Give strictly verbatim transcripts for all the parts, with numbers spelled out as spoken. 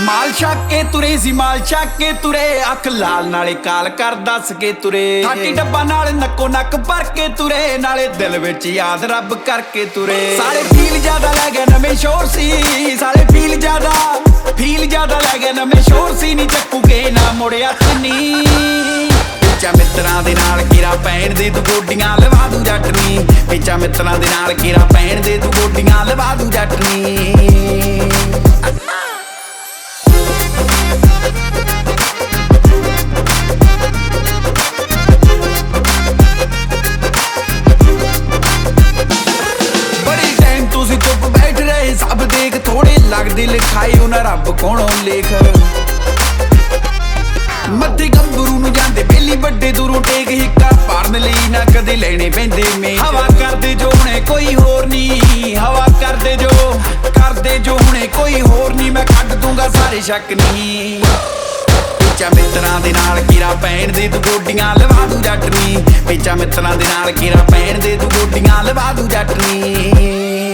माल छक के तुरे सी माल छक के तुरे अख लाल नाले काल कर दस के तुरे थाकी डब्बा नाल नक्को नक भर के तुरे नाले दिल विच याद रब करके तुरे सारे फील ज्यादा लै गए नवें शोर सी सारे फील ज्यादा फील ज्यादा लै गए नवें शोर सी नी चक्कूगे ना मुड़िया नी पिचा मित्रां दे नाल कीरा पैण दे तू गोडियां लवा दू जटनी पिचा मित्रां दे नाल कीरा पैण दे तू गोडियां लवा दू जटनी सब देख थोड़े लगदे लिखाई उन्हां रब कोलों लेख मत्थे गंभरू नूं जांदे बेली बड़े दूरों टेक हिक्का पारन लई ना कदे लेने पैंदे में हवा करदे जो हुणे कोई होर नी हवा करदे जो करदे जो हुणे कोई होर नी मैं कढ दूंगा सारे शक नी पिचा मित्रां दे नाल कीरा पैण दे तू गोडियां लवा दू जटनी पिचा मित्रां दे नाल कीरा पैण दे तू गोडियां लवा दू जटनी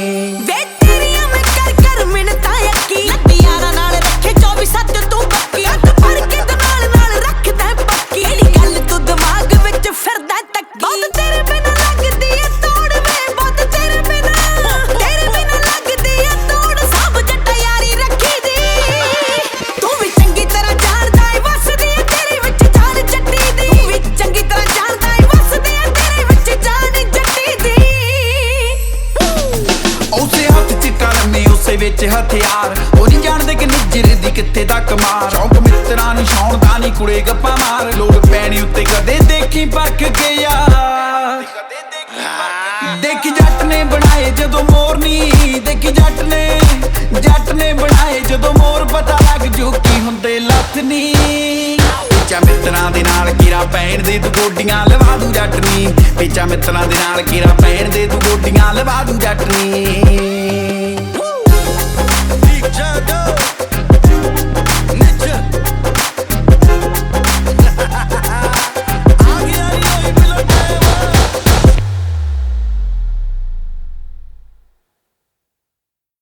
विच हथियार ओ नहीं जानदे कि निजरे दी कित्थे तक मार शौक मित्रां नूं छाउण दा नी कुड़े गप्पा मार लोड़ पैणी उत्ते कदे देखी परख के यार देखी जट ने बनाए जदों मोर नी देखी जट ने जट ने बनाए जदों मोर पता लग जू की हुंदे लथ नी पिचा मित्रां दे नाल कीरा पैण दे तू गोडियां लवा दू जटनी पिचा मित्रां दे नाल कीरा पैण दे तू गोडियां लवा दू जटनी